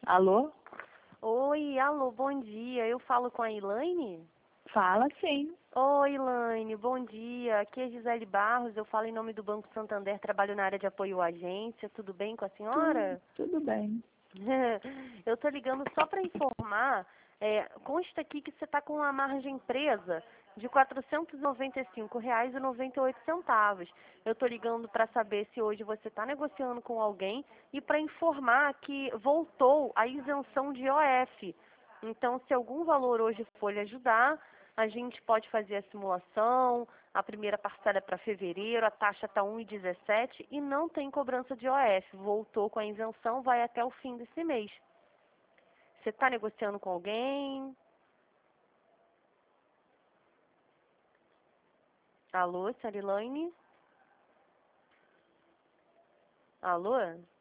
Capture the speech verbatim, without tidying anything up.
Alô? Oi, alô, bom dia. Eu falo com a Elaine? Fala sim. Oi, Elaine, bom dia. Aqui é Gisele Barros, eu falo em nome do Banco Santander, trabalho na área de apoio à agência. Tudo bem com a Tudo, senhora? tudo bem. Eu estou ligando só para informar, é, consta aqui que você está com uma margem presa de quatrocentos e noventa e cinco reais e noventa e oito centavos. Eu estou ligando para saber se hoje você está negociando com alguém e para informar que voltou a isenção de O F. Então, se algum valor hoje for lhe ajudar, a gente pode fazer a simulação, a primeira parcela é para fevereiro, a taxa está um vírgula dezessete e não tem cobrança de O F. Voltou com a isenção, vai até o fim desse mês. Você está negociando com alguém? Alô, Sarilane? Alô?